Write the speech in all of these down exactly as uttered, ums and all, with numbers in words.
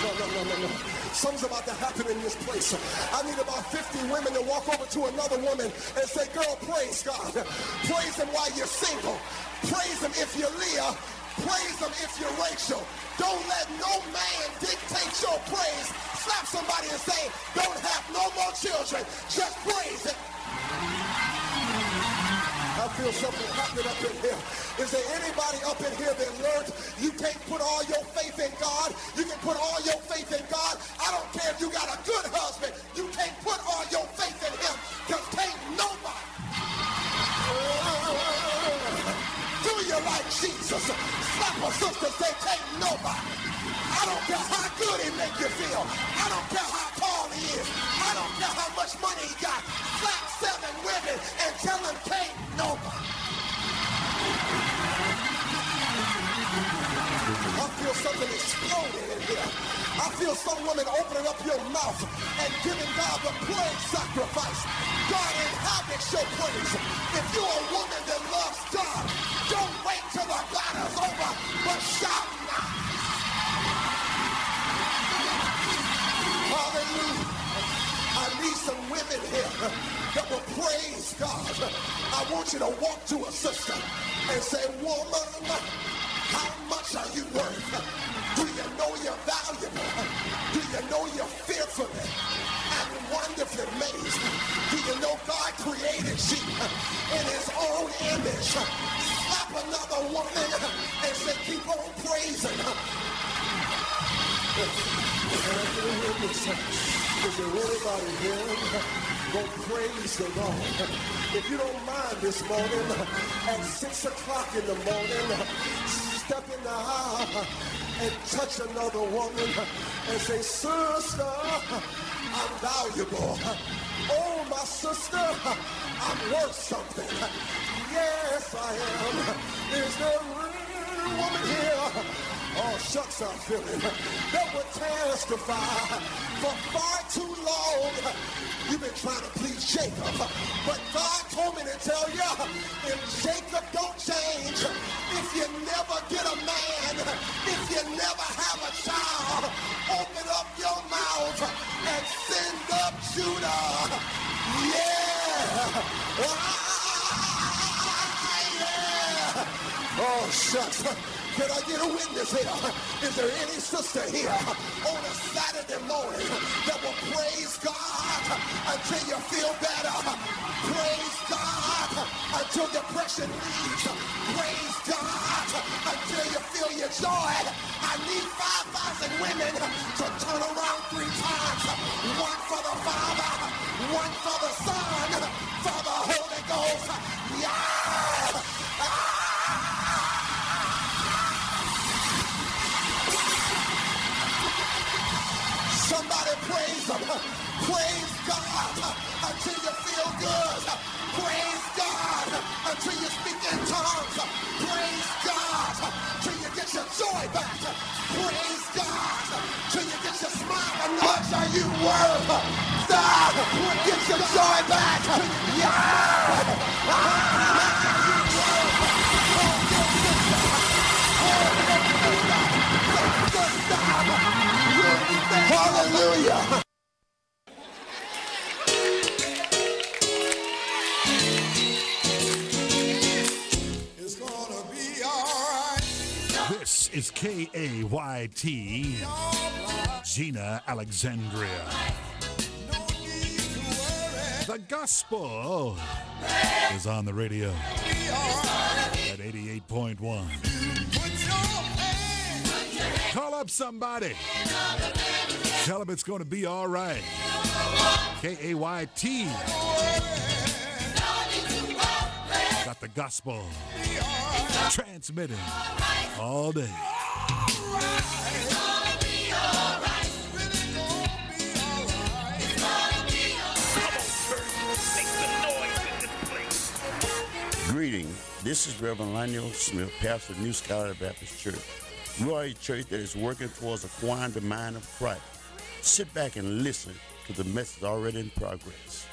No, no, no, no, no. Something's about to happen in this place. I need about fifty women to walk over to another woman and say, girl, praise God. Praise him while you're single. Praise him if you're Leah. Praise him if you're Rachel. Don't let no man dictate your praise. Slap somebody and say, don't have no more children. Just praise it. I feel something happening up in here. Is there anybody up in here that learned you can't put all your faith in God? You can put all your faith in God. I don't care if you got a good husband. You can't put all your faith in him because can't nobody do you like Jesus. Slap a sister, say can't nobody. I don't care how good he make you feel. I don't care how tall he is. I don't care how much money he got. Slap seven women and tell them can't nobody. I feel something exploding in here. I feel some women opening up your mouth and giving God the praise sacrifice. God inhabits your praise. If you're a woman that loves God, don't wait till the battle's over, but shout now. Hallelujah. I need some women here that will praise God. I want you to walk to a sister and say, woman, how much are you worth? Do you know you're valuable? Do you know you're fearfully and wonderfully made? Do you know God created you in his own image? Slap another woman and say, keep on praising. Is there anybody here go praise the Lord? If you don't mind this morning, at six o'clock in the morning, step in the aisle and touch another woman and say, sister, I'm valuable. Oh, my sister, I'm worth something. Yes, I am. Is there a real woman here? Oh, shucks, I'm feeling that would testify. For far too long, you've been trying to please Jacob. But God told me to tell you, if Jacob don't change, if you never get a man, if you never have a child, open up your mouth and send up Judah. Yeah. Ah, yeah. Oh, shucks. Can I get a witness here? Is there any sister here on a Saturday morning that will praise God until you feel better? Praise God until depression leaves. Praise God until you feel your joy. I need five thousand women to turn around three times. One for the Father, one for the Son, for the Holy Ghost. Yeah! Ah! Somebody praise him. Praise God until you feel good. Praise God until you speak in tongues. Praise God till you get your joy back. Praise God till you get your smile. How much are you worth? God, get your joy back. Yeah. Hallelujah. It's gonna be all right. This is K A Y T, Gina Alexandria. The gospel is on the radio at eighty-eight point one. Call up somebody. Tell them it's going to be all right. K A Y T. Got the gospel transmitting all day. Greeting. This is Reverend Lionel Smith, pastor of New Scholar Baptist Church. We are a church that is working towards acquiring the mind of Christ. Sit back and listen to the message already in progress.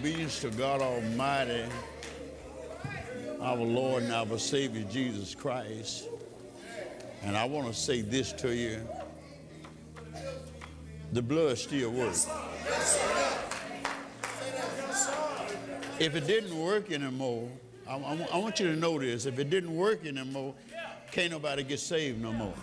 obedience to God Almighty, our Lord and our Savior, Jesus Christ. And I want to say this to you. The blood still works. If it didn't work anymore, I, I, I want you to know this. If it didn't work anymore, can't nobody get saved no more.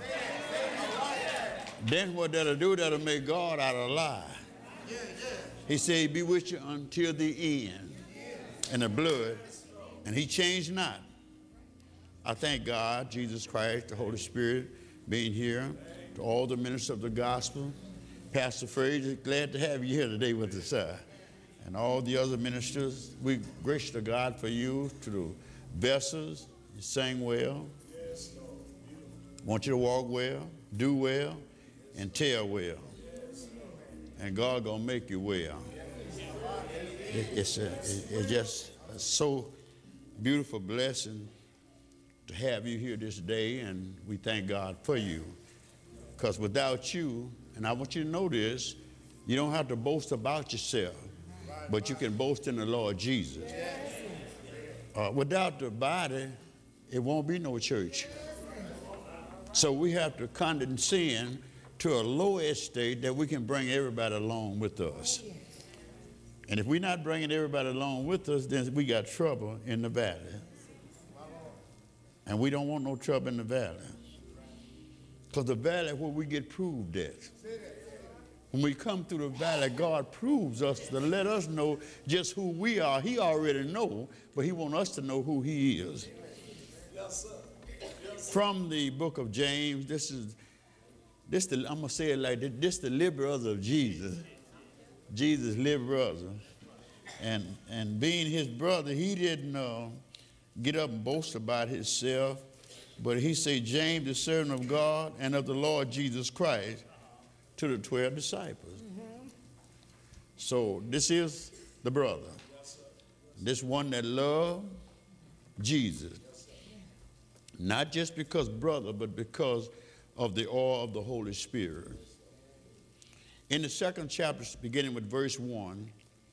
Then what that'll do, that'll make God out of a lie. He said he'd be with you until the end. And the blood, and he changed not. I thank God, Jesus Christ, the Holy Spirit, being here, to all the ministers of the gospel. Pastor Frazier, glad to have you here today with us, sir. And all the other ministers, we gracious to God for you, to the vessels. You sang well. Want you to walk well, do well, and tell well. And God gonna make you well. It, it's, a, it, it's just a so beautiful blessing to have you here this day, and we thank God for you. Because without you, and I want you to know this, you don't have to boast about yourself, but you can boast in the Lord Jesus. Uh, without the body, it won't be no church. So we have to condescend to a low estate that we can bring everybody along with us. And if we're not bringing everybody along with us, then we got trouble in the valley. And we don't want no trouble in the valley. Because the valley is where we get proved at. When we come through the valley, God proves us to let us know just who we are. He already know, but he wants us to know who he is. Yes, sir. Yes, sir. From the book of James, this is, this the, I'm going to say it like this, this the little brother of Jesus. Jesus' little brother. And, and being his brother, he didn't uh, get up and boast about himself, but he said, James, the servant of God and of the Lord Jesus Christ, to the twelve disciples. Mm-hmm. So this is the brother. Yes, this one that loved Jesus. Yes, not just because brother, but because of the oil of the Holy Spirit. In the second chapter, beginning with verse one,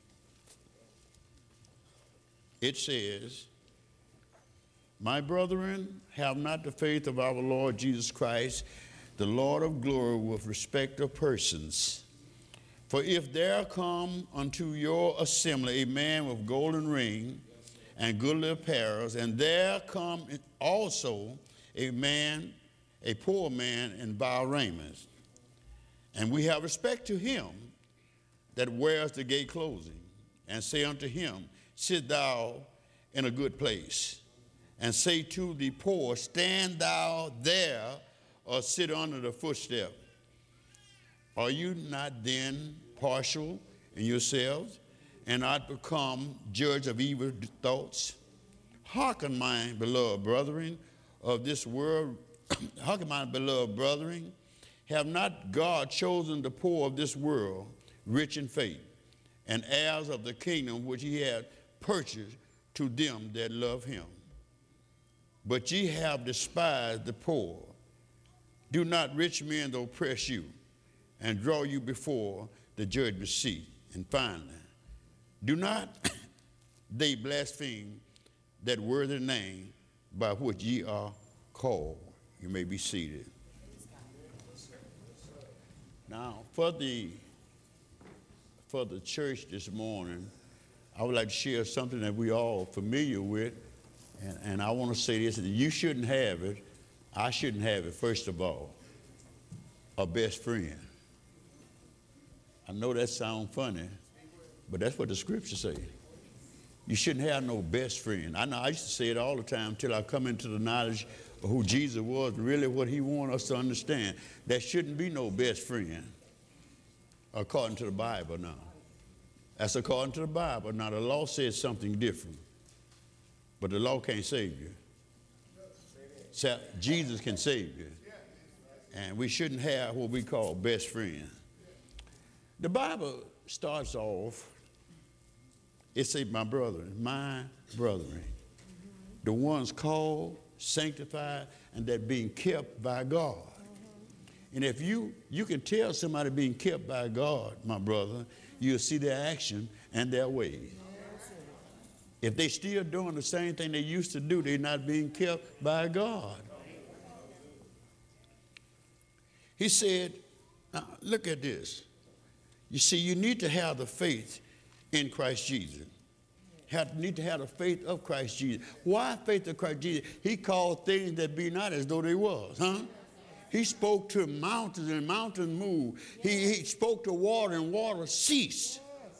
it says, my brethren, have not the faith of our Lord Jesus Christ, the Lord of glory, with respect of persons. For if there come unto your assembly a man with golden ring and goodly apparel, and there come also a man, a poor man in vile raiment, and we have respect to him that wears the gay clothing, and say unto him, sit thou in a good place, and say to the poor, stand thou there, or sit under the footstep. Are you not then partial in yourselves, and not become judge of evil thoughts? Hearken, my beloved brethren of this world, hearken, my beloved brethren, have not God chosen the poor of this world, rich in faith, and heirs of the kingdom which he had purchased to them that love him? But ye have despised the poor. Do not rich men oppress you and draw you before the judgment seat? And finally, do not they blaspheme that worthy name by which ye are called? You may be seated. Now, for the, for the church this morning, I would like to share something that we all familiar with, and, and I want to say this, that you shouldn't have it, I shouldn't have it, first of all, a best friend. I know that sounds funny, but that's what the scriptures say. You shouldn't have no best friend. I know I used to say it all the time until I come into the knowledge of who Jesus was, really what he wanted us to understand. There shouldn't be no best friend, according to the Bible now. That's according to the Bible. Now, the law says something different, but the law can't save you. So Jesus can save you. And we shouldn't have what we call best friends. The Bible starts off, it says, my brethren, my brethren, the ones called, sanctified, and that being kept by God. And if you, you can tell somebody being kept by God, my brother, you'll see their action and their ways. If they still doing the same thing they used to do, they're not being kept by God. He said, now look at this. You see, you need to have the faith in Christ Jesus. Have, need to have the faith of Christ Jesus. Why faith of Christ Jesus? He called things that be not as though they was, huh? He spoke to mountains and mountains moved. He, he spoke to water and water ceased.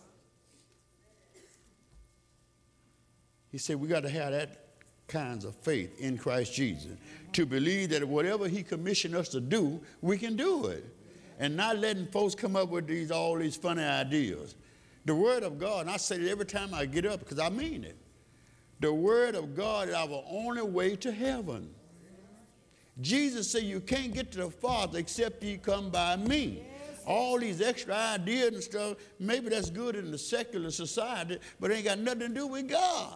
He said we got to have that kinds of faith in Christ Jesus to believe that whatever he commissioned us to do, we can do it. And not letting folks come up with these all these funny ideas. The word of God, and I say it every time I get up because I mean it. The word of God is our only way to heaven. Jesus said you can't get to the Father except you come by me. All these extra ideas and stuff, maybe that's good in the secular society, but it ain't got nothing to do with God.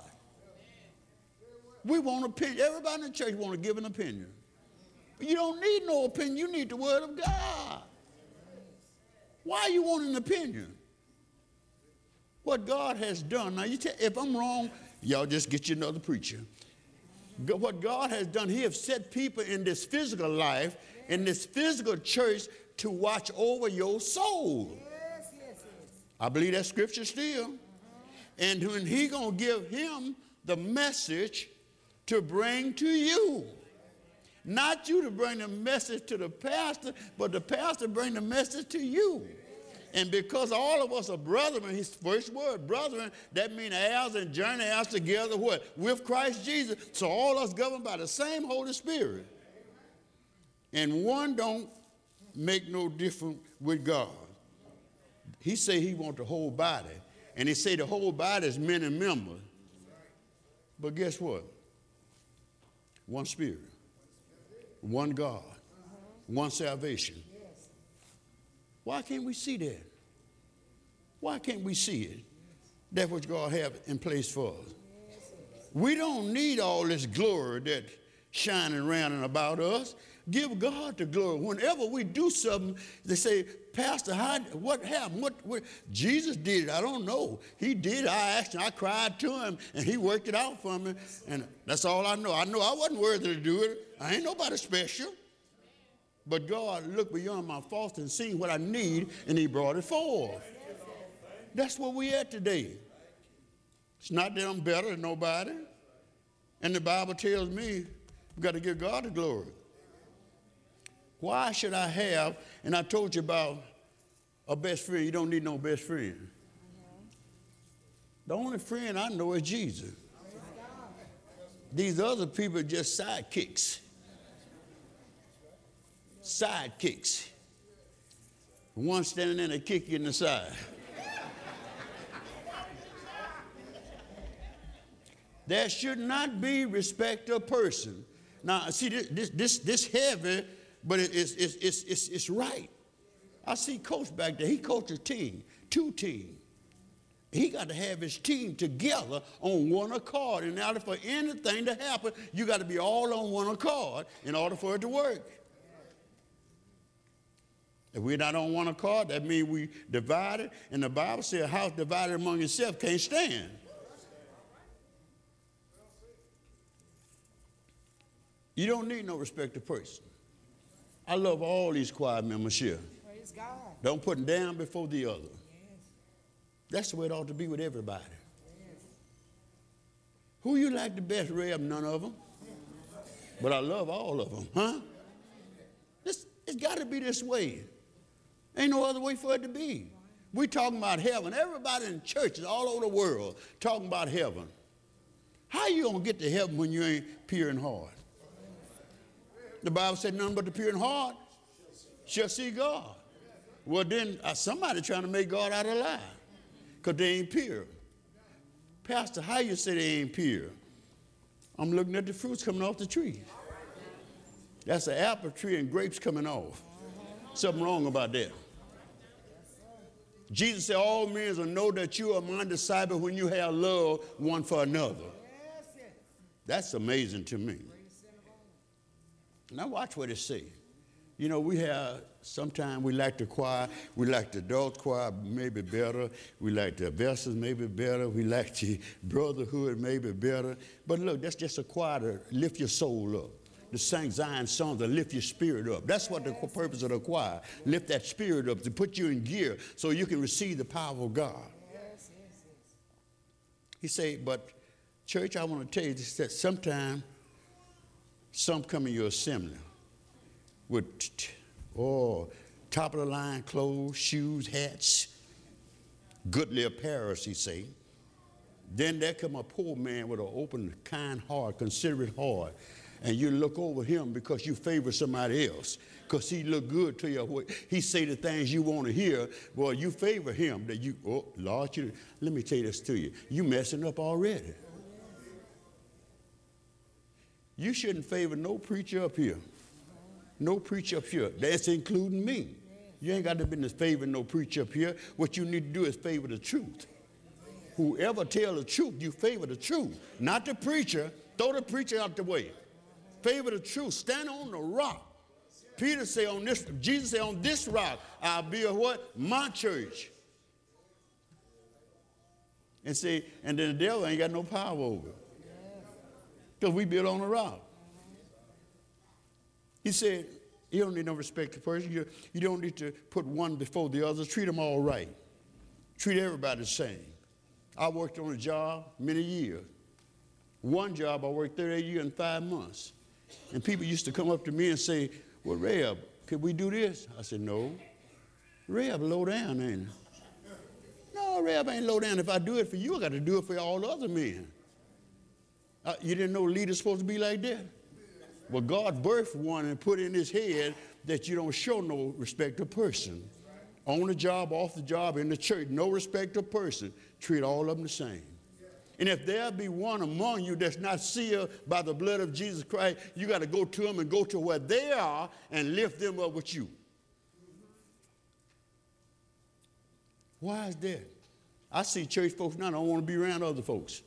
We want an opinion. Everybody in the church want to give an opinion. But you don't need no opinion. You need the word of God. Why you want an opinion? What God has done. Now, you tell, if I'm wrong, y'all just get you another preacher. What God has done, he has set people in this physical life, in this physical church, to watch over your soul. Yes, yes, yes. I believe that scripture still. Uh-huh. And when he going to give him the message to bring to you. Not you to bring the message to the pastor, but the pastor bring the message to you. And because all of us are brethren, his first word, brethren, that means heirs and journey heirs together, what? With Christ Jesus. So all us governed by the same Holy Spirit. And one don't make no difference with God. He say he want the whole body. And he say the whole body is many members. But guess what? One Spirit. One God. One salvation. Why can't we see that? Why can't we see it? That which God have in place for us. We don't need all this glory that's shining around and about us. Give God the glory. Whenever we do something, they say, Pastor, how, what happened? What, what? Jesus did it. I don't know. He did it. I asked him. I cried to him, and he worked it out for me. And that's all I know. I know I wasn't worthy to do it. I ain't nobody special. But God looked beyond my faults and seen what I need, and he brought it forth. That's where we at today. It's not that I'm better than nobody. And the Bible tells me we've got to give God the glory. Why should I have, and I told you about a best friend. You don't need no best friend. The only friend I know is Jesus. These other people are just sidekicks. Sidekicks. One standing there and kick you in the side. There should not be respect of person. Now, see, this this this, this heavy, but it, it's, it's, it's, it's, it's right. I see Coach back there. He coaches a team, two teams. He got to have his team together on one accord. In order for anything to happen, you got to be all on one accord in order for it to work. If we're not on one accord, that means we divided. And the Bible says a house divided among itself can't stand. You don't need no respect of person. I love all these choir members here. Praise God. Don't put them down before the other. Yes. That's the way it ought to be with everybody. Yes. Who you like the best, Reb? None of them. But I love all of them, huh? This, it's got to be this way. Ain't no other way for it to be. We talking about heaven. Everybody in churches all over the world talking about heaven. How you going to get to heaven when you ain't pure in heart? The Bible said none but the pure in heart shall see God. Well, then uh, somebody trying to make God out of lie because they ain't pure. Pastor, how you say they ain't pure? I'm looking at the fruits coming off the tree. That's an apple tree and grapes coming off. Something wrong about that. Jesus said, all men will know that you are my disciple when you have love one for another. That's amazing to me. Now watch what it says. You know, we have, sometimes we like the choir, we like the adult choir maybe better, we like the vessels maybe better, we like the brotherhood maybe better. But look, that's just a choir to lift your soul up. To sing Zion songs to lift your spirit up. That's what the purpose of the choir, lift that spirit up, to put you in gear so you can receive the power of God. Yes, yes, yes. He said, but church, I want to tell you this, that sometimes some come in your assembly with, oh, top of the line clothes, shoes, hats, goodly apparel, he say. Then there come a poor man with an open, kind heart, considerate heart, and you look over him because you favor somebody else, because he look good to you. He say the things you want to hear. Well, you favor him. That you, oh, Lord, you, let me tell this to you. You messing up already. You shouldn't favor no preacher up here. No preacher up here. That's including me. You ain't got to be in favor no preacher up here. What you need to do is favor the truth. Whoever tell the truth, you favor the truth. Not the preacher. Throw the preacher out the way. Favor the truth. Stand on the rock. Peter say on this, Jesus say on this rock, I'll build what? My church. And say, and then the devil ain't got no power over it. Because we build on a rock. He said, you don't need no respect to person. You, you don't need to put one before the other. Treat them all right. Treat everybody the same. I worked on a job many years. One job I worked thirty-eight years and five months. And people used to come up to me and say, well, Reb, could we do this? I said, no. Reb, low down, ain't it? No, Reb ain't low down. If I do it for you, I got to do it for all the other men. Uh, you didn't know leaders supposed to be like that? Well, God birthed one and put in his head that you don't show no respect of person. On the job, off the job, in the church, no respect of person. Treat all of them the same. And if there be one among you that's not sealed by the blood of Jesus Christ, you got to go to them and go to where they are and lift them up with you. Why is that? I see church folks now don't want to be around other folks.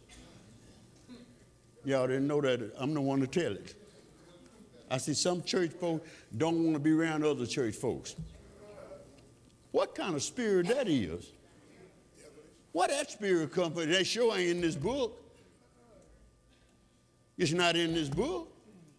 Y'all didn't know that. I'm the one to tell it. I see some church folks don't want to be around other church folks. What kind of spirit that is? What that spirit come from? That sure ain't in this book. It's not in this book.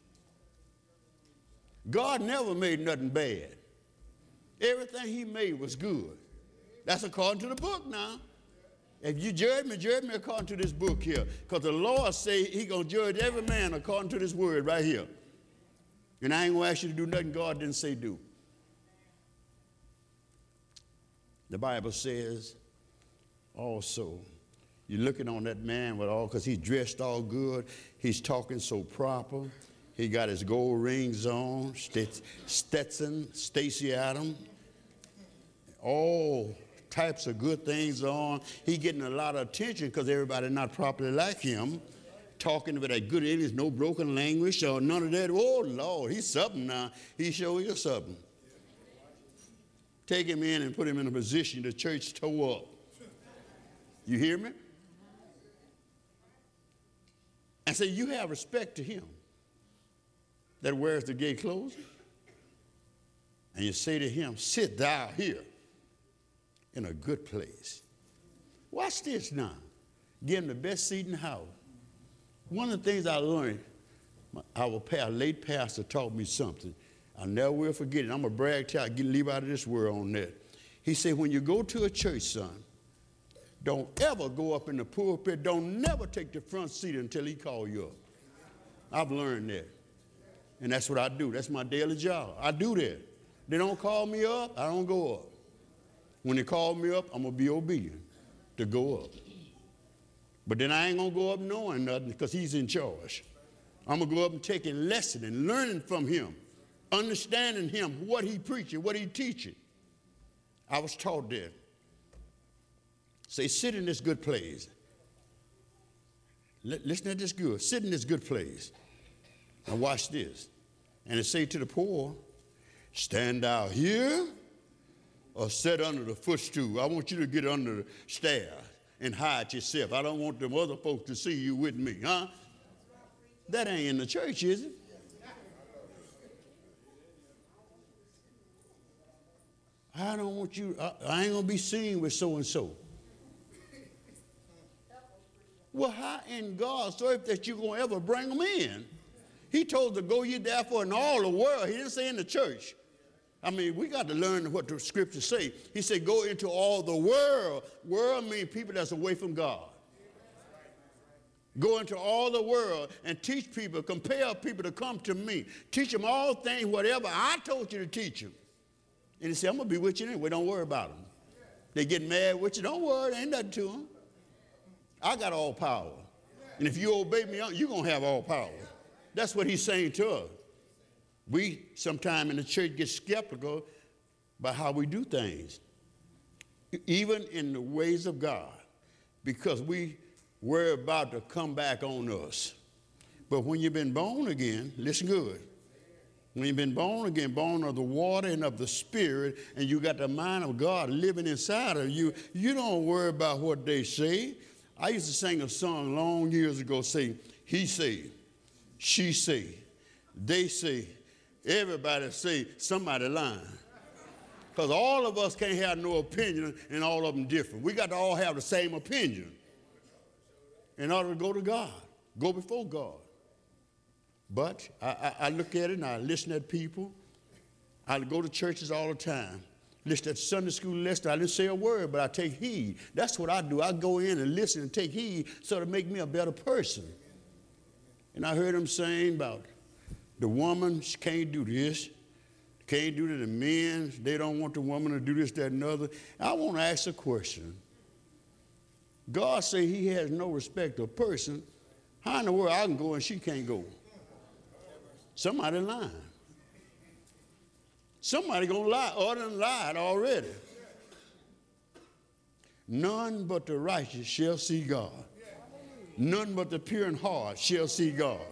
God never made nothing bad. Everything he made was good. That's according to the book now. If you judge me, judge me according to this book here. Because the Lord say he going to judge every man according to this word right here. And I ain't going to ask you to do nothing God didn't say do. The Bible says also, you're looking on that man with all, because he's dressed all good. He's talking so proper. He got his gold rings on, Stetson, Stacy Adams, all types of good things on. He getting a lot of attention because everybody not properly like him. Talking with that good English, no broken language or none of that. Oh, Lord, he's something now. He show you something. Take him in and put him in a position the church tore up. You hear me? And say, you have respect to him that wears the gay clothes. And you say to him, sit thou here in a good place. Watch this now. Give him the best seat in the house. One of the things I learned, our pastor, late pastor taught me something. I never will forget it. I'm going to brag till I get, leave out of this world on that. He said, when you go to a church, son, don't ever go up in the pulpit. Don't never take the front seat until he call you up. I've learned that. And that's what I do. That's my daily job. I do that. They don't call me up, I don't go up. When they call me up, I'm going to be obedient to go up. But then I ain't going to go up knowing nothing because he's in charge. I'm going to go up and take a lesson and learning from him, understanding him, what he preaching, what he teaching. I was taught that. Say, sit in this good place. L- listen to this good. Sit in this good place. Now watch this. And it say to the poor, stand out here or sit under the footstool. I want you to get under the stairs and hide yourself. I don't want them other folks to see you with me, huh? That ain't in the church, is it? I don't want you, I, I ain't going to be seen with so-and-so. Well, how in God's earth that you going to ever bring them in? He told us to go ye therefore in all the world. He didn't say in the church. I mean, we got to learn what the scriptures say. He said go into all the world. World means people that's away from God. Go into all the world and teach people, compel people to come to me. Teach them all things, whatever I told you to teach them. And he said, I'm going to be with you anyway. Don't worry about them. They get mad with you. Don't worry. There ain't nothing to them. I got all power. And if you obey me, you're going to have all power. That's what he's saying to us. We sometimes in the church get skeptical about how we do things, even in the ways of God, because we worry about to come back on us. But when you've been born again, listen good. When you've been born again, born of the water and of the Spirit, and you got the mind of God living inside of you, you don't worry about what they say. I used to sing a song long years ago, say, he say, she say, they say, everybody say, somebody lying. Because all of us can't have no opinion, and all of them different. We got to all have the same opinion in order to go to God, go before God. But I, I, I look at it and I listen at people. I go to churches all the time. Listen at Sunday school lesson. I didn't say a word, but I take heed. That's what I do. I go in and listen and take heed so to make me a better person. And I heard them saying about the woman, she can't do this, can't do to the men. They don't want the woman to do this, that, and the other. I want to ask a question. God say he has no respect of person. How in the world I can go and she can't go? Somebody lying. Somebody gonna lie, or done lied already. None but the righteous shall see God. None but the pure in heart shall see God.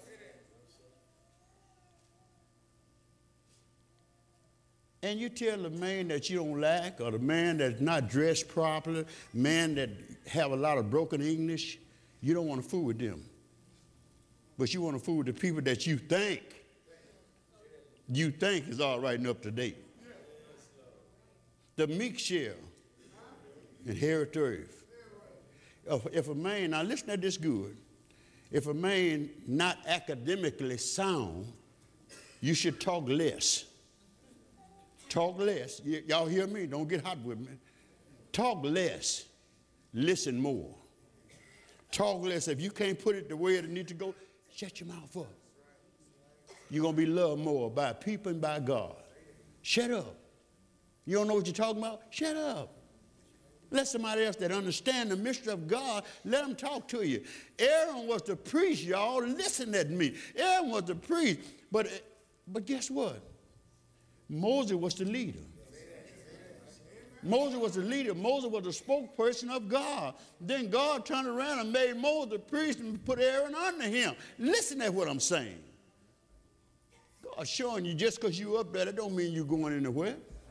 And you tell the man that you don't like, or the man that's not dressed properly, man that have a lot of broken English, you don't want to fool with them. But you want to fool with the people that you think, you think is all right and up to date. The meek shall inherit the earth. If, if a man, now listen to this good, if a man not academically sound, you should talk less. Talk less. Y- y'all hear me? Don't get hot with me. Talk less. Listen more. Talk less. If you can't put it the way it needs to go, shut your mouth up. You're going to be loved more by people and by God. Shut up. You don't know what you're talking about? Shut up. Let somebody else that understands the mystery of God, let them talk to you. Aaron was the priest, y'all. Listen at me. Aaron was the priest. But, but guess what? Moses was the leader. Moses was the leader. Moses was the spokesperson of God. Then God turned around and made Moses the priest and put Aaron under him. Listen to what I'm saying. God's showing you just because you're up there, that don't mean you're going anywhere.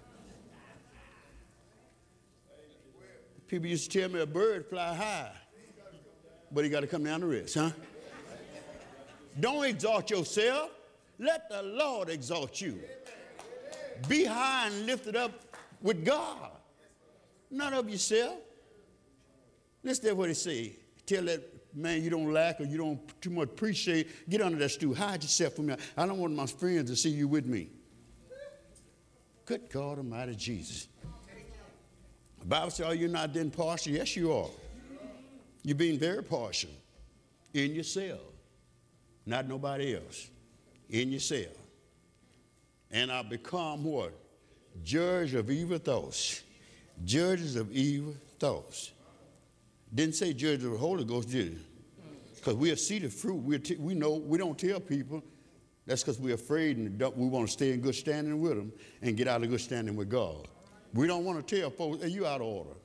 People used to tell me a bird fly high, but he got to come down the rest, huh? Don't exalt yourself. Let the Lord exalt you. Be high and lifted up with God, not of yourself. Listen to what he say. Tell that man you don't like or you don't too much appreciate, get under that stool. Hide yourself from me. I don't want my friends to see you with me. Good God Almighty Jesus. The Bible says, are you not then partial? Yes, you are. You're being very partial in yourself, not nobody else, in yourself. And I become what? Judge of evil thoughts. Judges of evil thoughts. Didn't say judge of the Holy Ghost, did it? Because we'll see the fruit. We'll t- we know we don't tell people. That's because we're afraid and we want to stay in good standing with them and get out of good standing with God. We don't want to tell folks, hey, you out of order.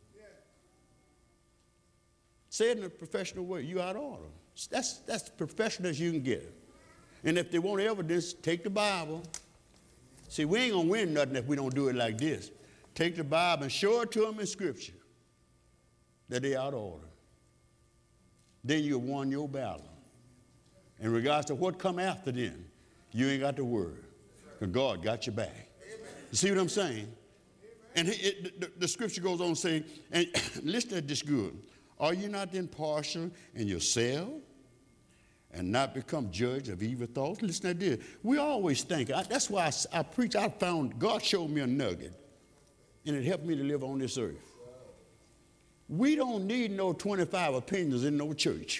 Say it in a professional way, you out of order. That's, that's professional as you can get. And if they want evidence, take the Bible. See, we ain't going to win nothing if we don't do it like this. Take the Bible and show it to them in Scripture that they're out of order. Then you've won your battle. In regards to what come after them, you ain't got to worry, because God got your back. You see what I'm saying? And it, the, the scripture goes on saying, and listen to this good. Are you not then partial in yourself and not become judge of evil thoughts? Listen to this. We always think, I, that's why I, I preach, I found, God showed me a nugget, and it helped me to live on this earth. We don't need no twenty-five opinions in no church.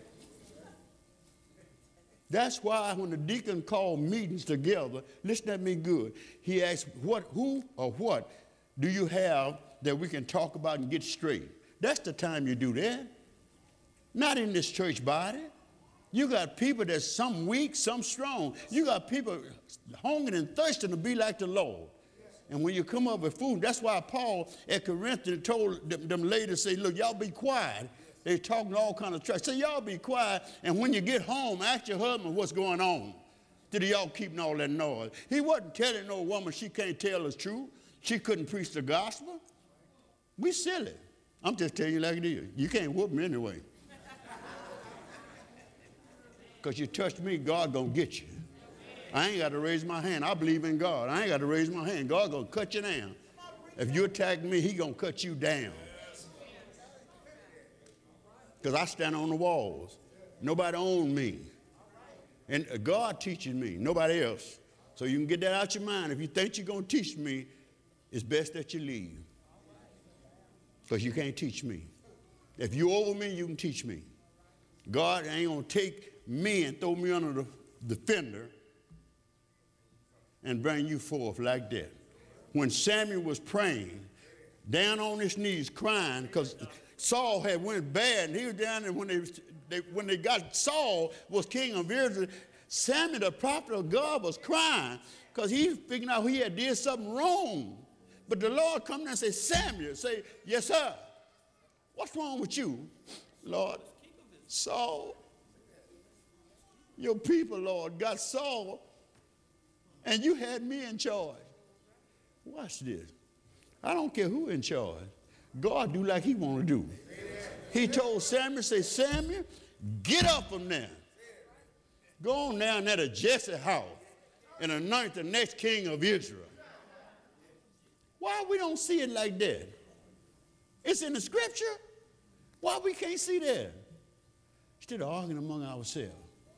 That's why when the deacon called meetings together, listen to me good. He asked, what, who or what do you have that we can talk about and get straight? That's the time you do that. Not in this church body. You got people that's some weak, some strong. You got people hungering and thirsting to be like the Lord. And when you come up with food, that's why Paul at Corinthians told them, them ladies, say, look, y'all be quiet. They're talking all kind of trash. Say, y'all be quiet, and when you get home, ask your husband what's going on. Did y'all keeping all that noise? He wasn't telling no woman she can't tell the truth. She couldn't preach the gospel. We silly. I'm just telling you like it is. You can't whoop me anyway. Because you touched me, God gonna get you. I ain't got to raise my hand. I believe in God. I ain't got to raise my hand. God gonna cut you down. If you attack me, he gonna cut you down. Because I stand on the walls. Nobody owns me. And God teaches me, nobody else. So you can get that out your mind. If you think you're going to teach me, it's best that you leave. Because you can't teach me. If you're over me, you can teach me. God ain't going to take me and throw me under the, the fender and bring you forth like that. When Samuel was praying, down on his knees crying, because Saul had went bad, and he was down there when they, they when they got Saul was king of Israel. Samuel, the prophet of God, was crying because he was figuring out he had did something wrong. But the Lord come down and say, Samuel, say, yes, sir. What's wrong with you, Lord? Saul, your people, Lord, got Saul, and you had me in charge. Watch this. I don't care who in charge. God do like he want to do. He told Samuel, say, Samuel, get up from there. Go on down there to Jesse's house and anoint the next king of Israel. Why we don't see it like that? It's in the scripture. Why we can't see that? Instead of arguing among ourselves.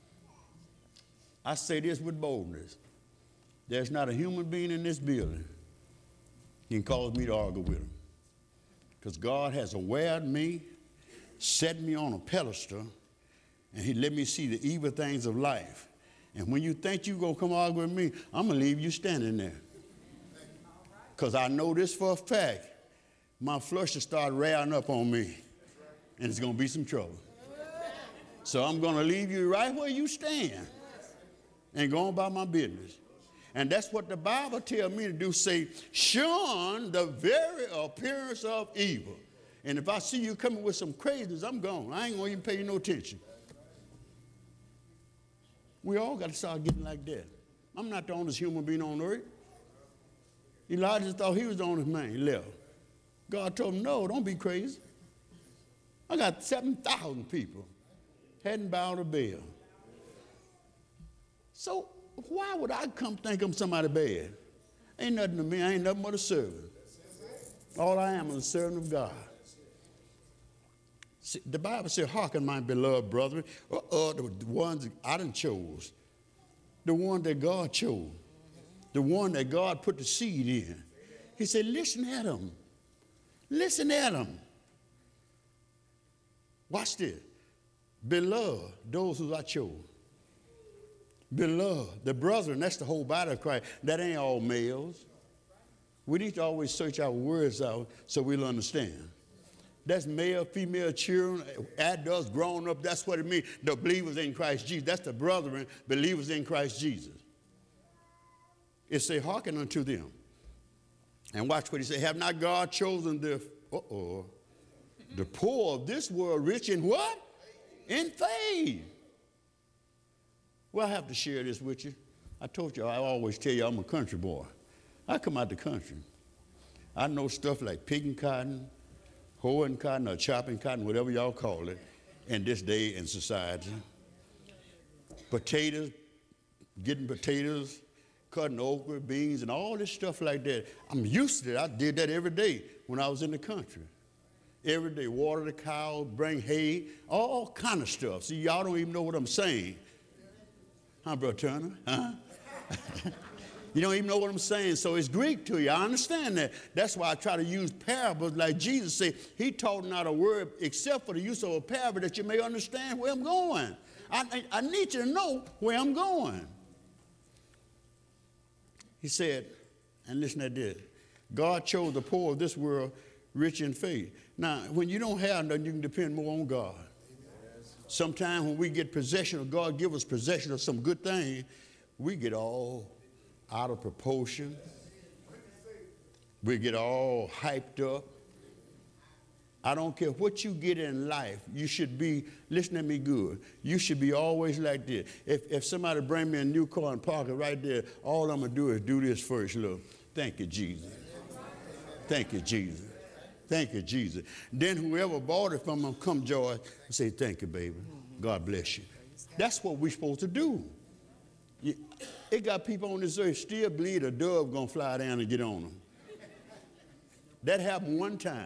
I say this with boldness. There's not a human being in this building who can cause me to argue with him. Because God has awared me, set me on a pedestal, and he let me see the evil things of life. And when you think you're going to come argue with me, I'm going to leave you standing there. Because I know this for a fact. My flush will start rearing up on me, and it's going to be some trouble. So I'm going to leave you right where you stand and go on about my business. And that's what the Bible tells me to do, say, shun the very appearance of evil. And if I see you coming with some craziness, I'm gone. I ain't going to even pay you no attention. We all got to start getting like that. I'm not the only human being on earth. Elijah thought he was the only man. He left. God told him, no, don't be crazy. I got seven thousand people hadn't bowed to Baal. So why would I come think I'm somebody bad? Ain't nothing to me. I ain't nothing but a servant. All I am is a servant of God. See, the Bible says, hearken, my beloved brethren, uh, uh, the, the ones I done chose, the one that God chose, the one that God put the seed in. He said, listen at them. Listen at them. Watch this. Beloved, those who I chose. Beloved, the brethren, that's the whole body of Christ. That ain't all males. We need to always search our words out so we'll understand. That's male, female, children, adults, grown up. That's what it means. The believers in Christ Jesus. That's the brethren, believers in Christ Jesus. It say, hearken unto them. And watch what he say. Have not God chosen the, uh-oh, the poor of this world rich in what? In faith. Well, I have to share this with you. I told you, I always tell you I'm a country boy. I come out the country. I know stuff like picking cotton, hoeing cotton, or chopping cotton, whatever y'all call it, in this day in society. Potatoes, getting potatoes, cutting okra, beans, and all this stuff like that. I'm used to it. I did that every day when I was in the country. Every day, water the cow, bring hay, all kind of stuff. See, y'all don't even know what I'm saying. Huh, Brother Turner? Huh? You don't even know what I'm saying, so it's Greek to you. I understand that. That's why I try to use parables like Jesus said. He taught not a word except for the use of a parable that you may understand where I'm going. I, I, I need you to know where I'm going. He said, and listen to this, God chose the poor of this world rich in faith. Now, when you don't have nothing, you can depend more on God. Sometimes when we get possession of God, give us possession of some good thing, we get all out of proportion. We get all hyped up. I don't care what you get in life, you should be, listen to me good, you should be always like this. If, if somebody bring me a new car and park it right there, all I'm going to do is do this first, look. Thank you, Jesus. Thank you, Jesus. Thank you, Jesus. Then whoever bought it from them come joy and say, thank you, baby. God bless you. That's what we're supposed to do. You, it got people on this earth still believe a dove going to fly down and get on them. That happened one time.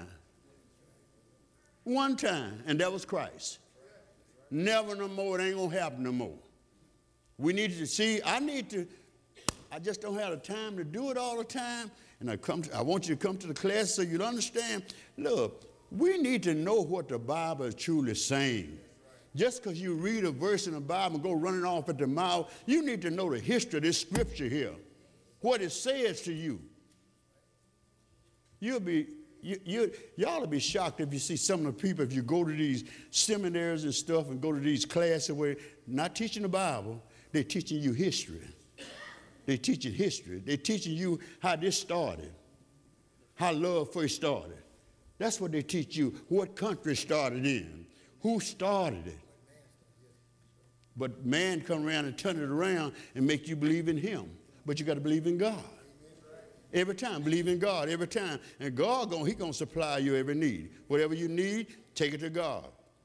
One time, and that was Christ. Never no more. It ain't going to happen no more. We need to see, I need to, I just don't have the time to do it all the time. And I, come to, I want you to come to the class so you'll understand. Look, we need to know what the Bible is truly saying. Just because you read a verse in the Bible and go running off at the mouth, you need to know the history of this scripture here, what it says to you. You'll be, you, you, y'all will be shocked if you see some of the people, if you go to these seminaries and stuff and go to these classes where not teaching the Bible, they're teaching you history. They're teaching history. They're teaching you how this started, how love first started. That's what they teach you, what country started in, who started it. But man come around and turn it around and make you believe in him. But you got to believe in God. Every time, believe in God every time. And God, gonna, he going to supply you every need. Whatever you need, take it to God.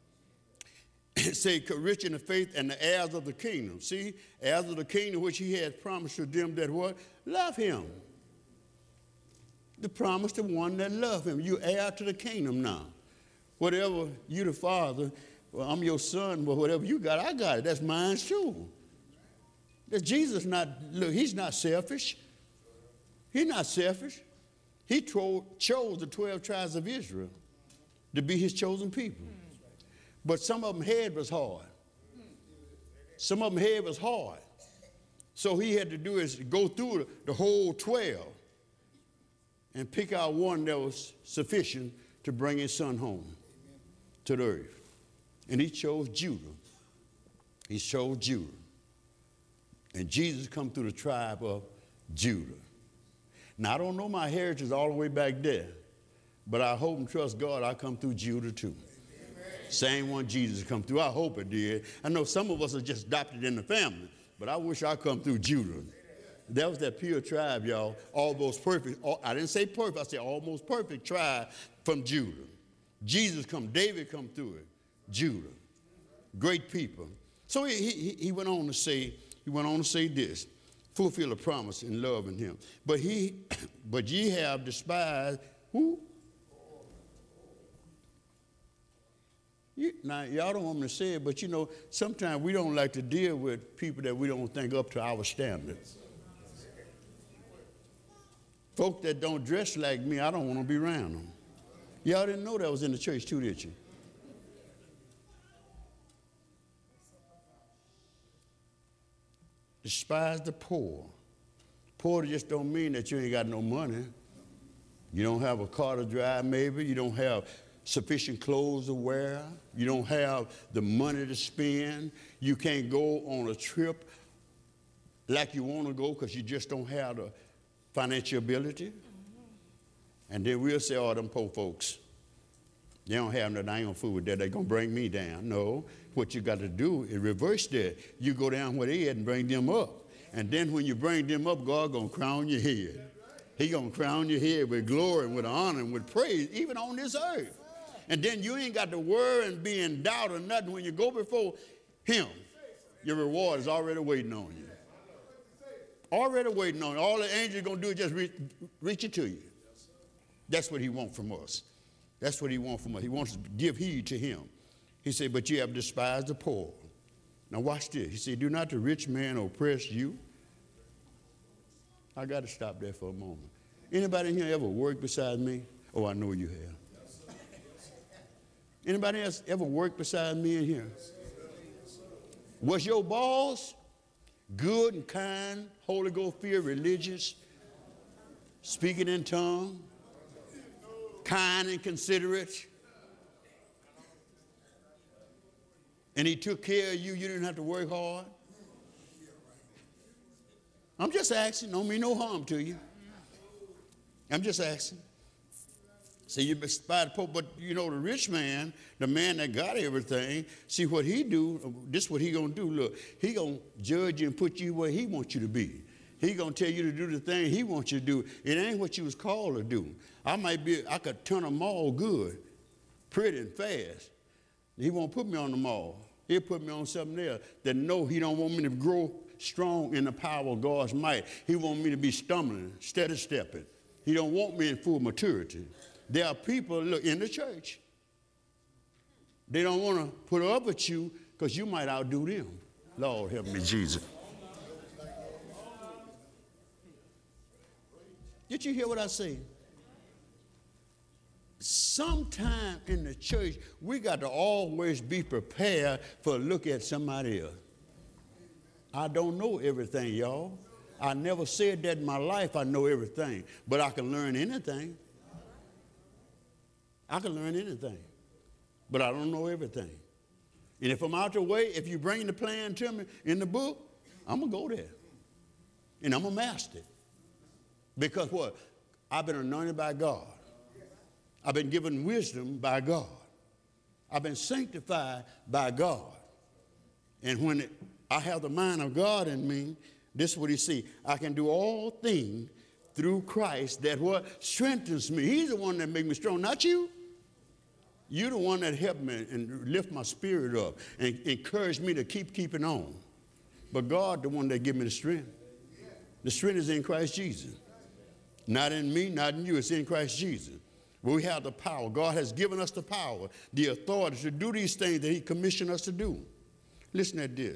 Say, rich in the faith and the heirs of the kingdom. See, heirs of the kingdom which he has promised to them that what? Love him. The promise to one that love him. You heir to the kingdom now. Whatever you the father, well, I'm your son, but whatever you got, I got it. That's mine too. That Jesus not, look, he's not selfish. He's not selfish. He tro- chose the twelve tribes of Israel to be his chosen people. But some of them head was hard. Some of them head was hard. So he had to do is go through the whole twelve and pick out one that was sufficient to bring his son home to the earth. And he chose Judah. He chose Judah. And Jesus come through the tribe of Judah. Now, I don't know my heritage all the way back there, but I hope and trust God I come through Judah too. Same one Jesus come through. I hope it did. I know some of us are just adopted in the family, but I wish I come through Judah. That was that pure tribe, y'all. Almost perfect. I didn't say perfect. I said almost perfect tribe from Judah. Jesus come. David come through it. Judah. Great people. So he, he, he went on to say, he went on to say this. Fulfill a promise in loving him. But he, but ye have despised who? You, now, y'all don't want me to say it, but you know, sometimes we don't like to deal with people that we don't think up to our standards. Folk that don't dress like me, I don't want to be around them. Y'all didn't know that was in the church too, did you? Despise the poor. Poor just don't mean that you ain't got no money. You don't have a car to drive maybe. You don't have sufficient clothes to wear. You don't have the money to spend. You can't go on a trip like you want to go because you just don't have the financial ability. And then we'll say, oh, them poor folks, they don't have nothing. I ain't gonna fool with that. They're going to bring me down. No. What you got to do is reverse that. You go down where they at and bring them up. And then when you bring them up, God going to crown your head. He going to crown your head with glory and with honor and with praise, even on this earth. And then you ain't got to worry and be in doubt or nothing. When you go before him, your reward is already waiting on you. already waiting on it. All the angels are going to do is just reach, reach it to you. That's what he wants from us. That's what he wants from us. He wants to give heed to him. He said, but you have despised the poor. Now watch this. He said, do not the rich man oppress you? I got to stop there for a moment. Anybody in here ever worked beside me? Oh, I know you have. Anybody else ever worked beside me in here? Was your boss good and kind, Holy Ghost fear, religious, speaking in tongues, kind and considerate? And he took care of you, you didn't have to work hard? I'm just asking, don't mean no harm to you. I'm just asking. See, you despise the poor, but you know, the rich man, the man that got everything, see what he do, this is what he gonna do, look, he gonna judge you and put you where he wants you to be. He gonna tell you to do the thing he wants you to do. It ain't what you was called to do. I might be, I could turn them all good, pretty and fast. He won't put me on the mall. He'll put me on something else that know he don't want me to grow strong in the power of God's might. He want me to be stumbling, steady stepping. He don't want me in full maturity. There are people, look, in the church, they don't want to put up with you because you might outdo them. Lord help me, Jesus. Did you hear what I said? Sometime in the church, we got to always be prepared for a look at somebody else. I don't know everything, y'all. I never said that in my life I know everything, but I can learn anything. I can learn anything, but I don't know everything. And if I'm out the way, if you bring the plan to me in the book, I'm going to go there. And I'm going to master it. Because what? I've been anointed by God. I've been given wisdom by God. I've been sanctified by God. And when it, I have the mind of God in me, this is what he see. I can do all things through Christ that what strengthens me. He's the one that makes me strong, not you. You're the one that helped me and lift my spirit up and encourage me to keep keeping on. But God, the one that give me the strength. The strength is in Christ Jesus. Not in me, not in you. It's in Christ Jesus. We have the power. God has given us the power, the authority to do these things that he commissioned us to do. Listen at this.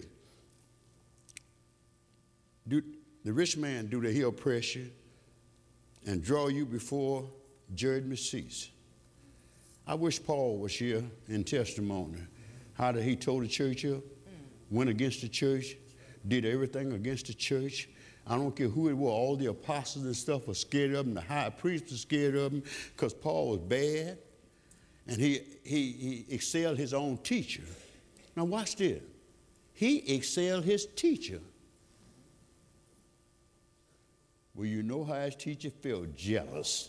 Do, the rich man do that he oppress you and draw you before judgment cease. I wish Paul was here in testimony. How did he told the church up, went against the church, did everything against the church. I don't care who it was. All the apostles and stuff were scared of him. The high priest was scared of him because Paul was bad. And he, he, he excelled his own teacher. Now watch this. He excelled his teacher. Well, you know how his teacher felt jealous.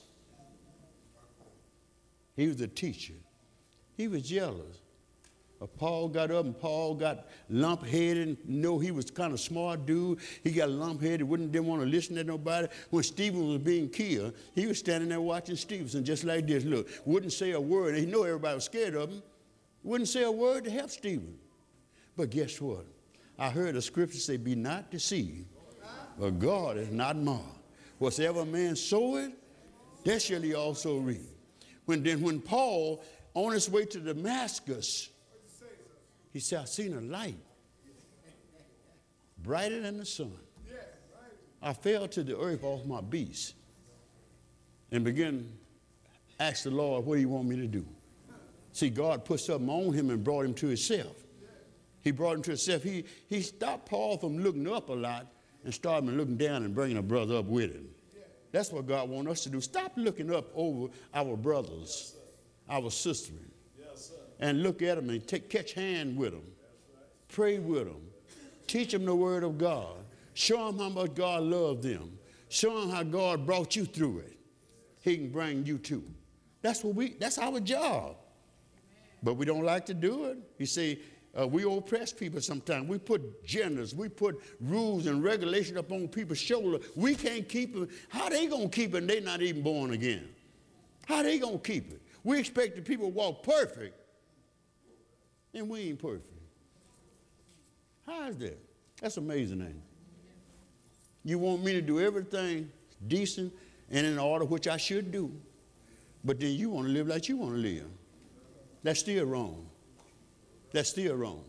He was a teacher. He was jealous. But Paul got up and Paul got lump-headed. You know, he was kind of smart dude. He got lump-headed, wouldn't didn't want to listen to nobody. When Stephen was being killed, he was standing there watching Stephen just like this. Look, wouldn't say a word. And he knew everybody was scared of him. Wouldn't say a word to help Stephen. But guess what? I heard the scripture say, be not deceived, but God is not mocked. Whatsoever a man soweth, that shall he also reap. When then when Paul, on his way to Damascus, he said, I seen a light brighter than the sun. I fell to the earth off my beast and began to ask the Lord, what do you want me to do? See, God put something on him and brought him to himself. He brought him to himself. He, he stopped Paul from looking up a lot and started looking down and bringing a brother up with him. That's what God wants us to do. Stop looking up over our brothers, our sisters, and look at them and take, catch hand with them. Pray with them. Teach them the word of God. Show them how much God loved them. Show them how God brought you through it. He can bring you too. That's what we. That's our job. But we don't like to do it. You see, uh, we oppress people sometimes. We put genders, we put rules and regulations up on people's shoulders. We can't keep them. How they gonna keep it and they're not even born again? How they gonna keep it? We expect the people to walk perfect, and we ain't perfect. How is that? That's amazing, ain't it? You want me to do everything decent and in order, which I should do. But then you want to live like you want to live. That's still wrong. That's still wrong.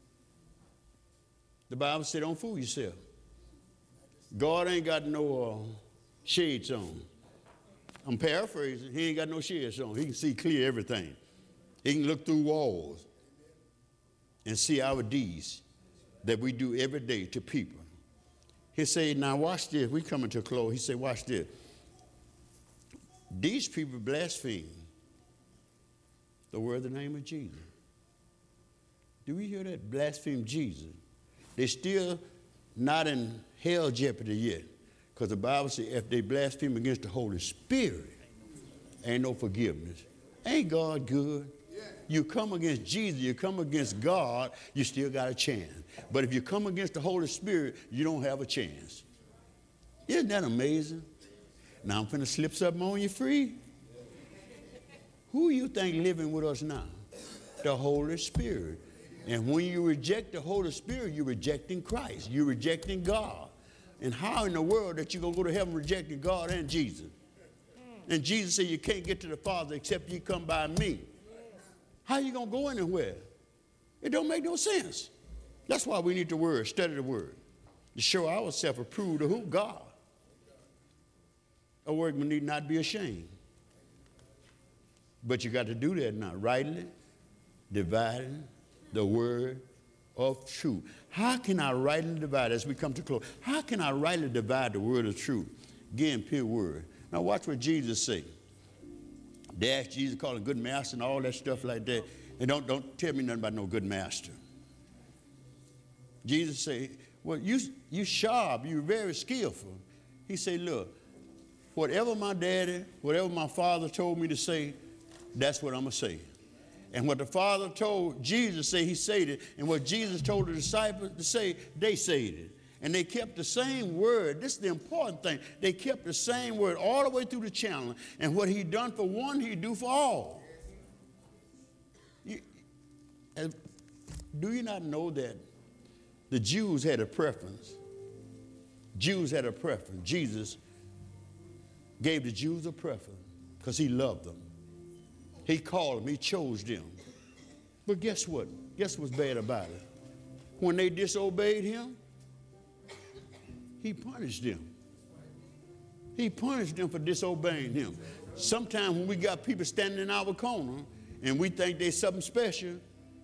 The Bible said, don't fool yourself. God ain't got no uh, shades on. I'm paraphrasing. He ain't got no shades on. He can see clear everything. He can look through walls and see our deeds that we do every day to people. He said, now watch this. We coming to a close. He said, watch this. These people blaspheme the word, the name of Jesus. Do we hear that? Blaspheme Jesus. They're still not in hell jeopardy yet. Because the Bible says if they blaspheme against the Holy Spirit, ain't no forgiveness. Ain't God good? You come against Jesus, you come against God, you still got a chance. But if you come against the Holy Spirit, you don't have a chance. Isn't that amazing? Now I'm finna slip something on you free. Who you think living with us now? The Holy Spirit. And when you reject the Holy Spirit, you're rejecting Christ. You're rejecting God. And how in the world that you're going to go to heaven rejecting God and Jesus? And Jesus said you can't get to the Father except you come by me. How are you going to go anywhere? It don't make no sense. That's why we need the Word, study the Word, to show ourselves approved of who? God. A workman need not be ashamed. But you got to do that now, rightly dividing the word of truth. How can I rightly divide, as we come to close, how can I rightly divide the word of truth? Again, pure word. Now watch what Jesus said. They asked Jesus, call him good master and all that stuff like that. And don't, don't tell me nothing about no good master. Jesus said, well, you, you sharp, you're very skillful. He said, look, whatever my daddy, whatever my father told me to say, that's what I'm going to say. And what the Father told Jesus to say, he said it. And what Jesus told the disciples to say, they said it. And they kept the same word. This is the important thing. They kept the same word all the way through the challenge. And what he done for one, he do for all. You, do you not know that the Jews had a preference? Jews had a preference. Jesus gave the Jews a preference because he loved them. He called them. He chose them. But guess what? Guess what's bad about it? When they disobeyed him, he punished them. He punished them for disobeying him. Sometimes when we got people standing in our corner and we think they're something special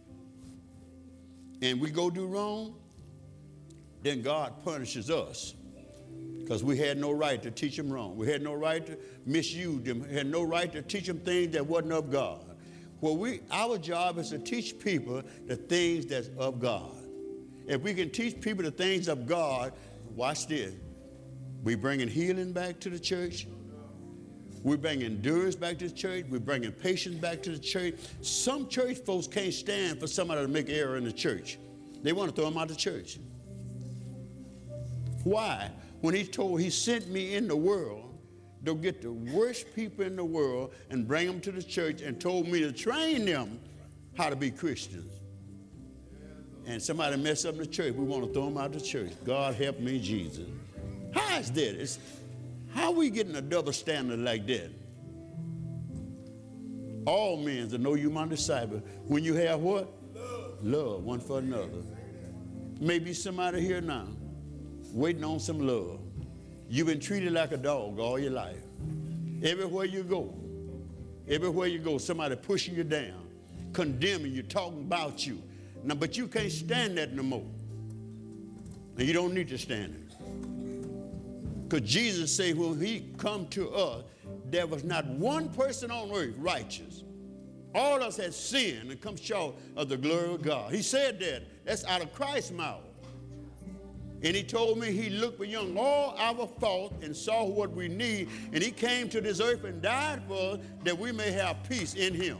and we go do wrong, then God punishes us. Because we had no right to teach them wrong. We had no right to misuse them. We had no right to teach them things that wasn't of God. Well, we, our job is to teach people the things that's of God. If we can teach people the things of God, watch this. We're bringing healing back to the church. We're bringing endurance back to the church. We're bringing patience back to the church. Some church folks can't stand for somebody to make error in the church. They want to throw them out of the church. Why? When he told he sent me in the world to get the worst people in the world and bring them to the church and told me to train them how to be Christians. And somebody mess up in the church, we want to throw them out of the church. God help me, Jesus. How is that? It's, how are we getting a double standard like that? All men to know you my disciple. When you have what? Love. Love one for another. Maybe somebody here now waiting on some love. You've been treated like a dog all your life. Everywhere you go, everywhere you go, somebody pushing you down, condemning you, talking about you. Now, but you can't stand that no more. And you don't need to stand it. Because Jesus said when he come to us, there was not one person on earth righteous. All of us had sinned and come short of the glory of God. He said that. That's out of Christ's mouth. And he told me he looked beyond all our faults and saw what we need. And he came to this earth and died for us that we may have peace in him.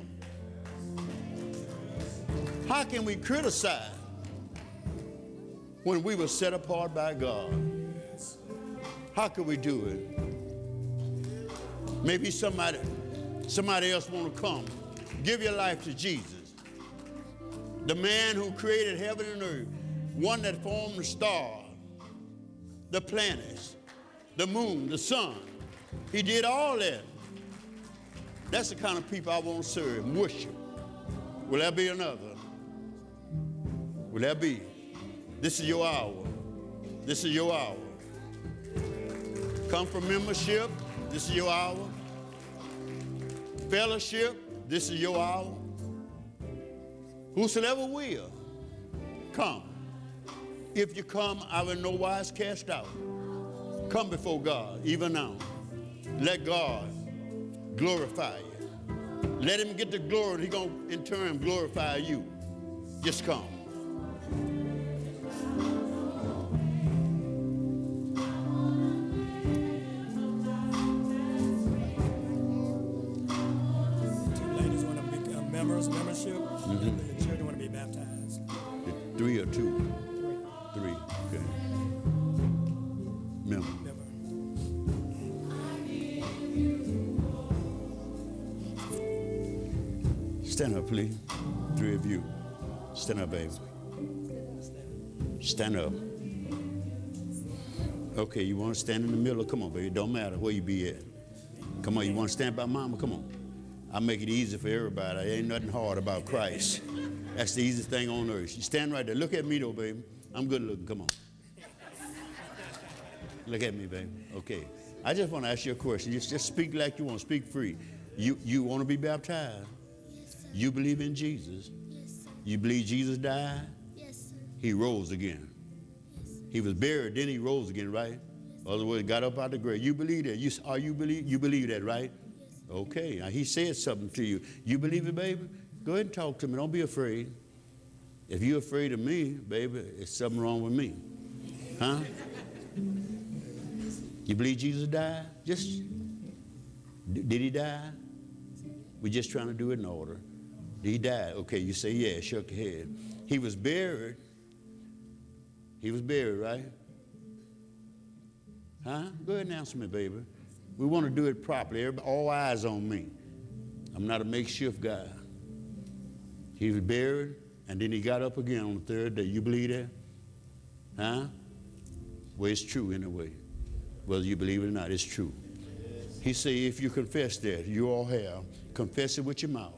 How can we criticize when we were set apart by God? How can we do it? Maybe somebody, somebody else want to come. Give your life to Jesus. The man who created heaven and earth, one that formed the stars the planets, the moon, the sun. He did all that. That's the kind of people I want to serve and worship. Will there be another? Will there be? This is your hour. This is your hour. Come for membership. This is your hour. Fellowship. This is your hour. Whosoever will, come. If you come, I will no wise cast out. Come before God, even now. Let God glorify you. Let him get the glory. He's going to, in turn, glorify you. Just come. Membership, mm-hmm. And the children want to be baptized. Three or two? Three. Okay. Member. Member. Stand up, please. Three of you. Stand up, baby. Stand up. Okay, you want to stand in the middle? Come on, baby. It don't matter where you be at. Come on, you want to stand by mama? Come on. I make it easy for everybody. There ain't nothing hard about Christ. That's the easiest thing on earth. You stand right there. Look at me, though, baby. I'm good looking. Come on. Look at me, baby. Okay. I just want to ask you a question. Just, just speak like you want. Speak free. You, you want to be baptized? You believe in Jesus? You believe Jesus died? Yes, sir. He rose again. He was buried, then he rose again, right? Otherwise, got up out the grave. You believe that? You, are you believe? You believe that, right? Okay, now he said something to you. You believe it, baby? Go ahead and talk to me. Don't be afraid. If you're afraid of me, baby, it's something wrong with me. Huh? You believe Jesus died? Just, did he die? We're just trying to do it in order. Did he die? Okay, you say, yeah, shook your head. He was buried. He was buried, right? Huh? Go ahead and answer me, baby. We want to do it properly. Everybody, all eyes on me. I'm not a makeshift guy. He was buried, and then he got up again on the third day. You believe that? Huh? Well, it's true anyway. Whether you believe it or not, it's true. He said, if you confess that, you all have, confess it with your mouth.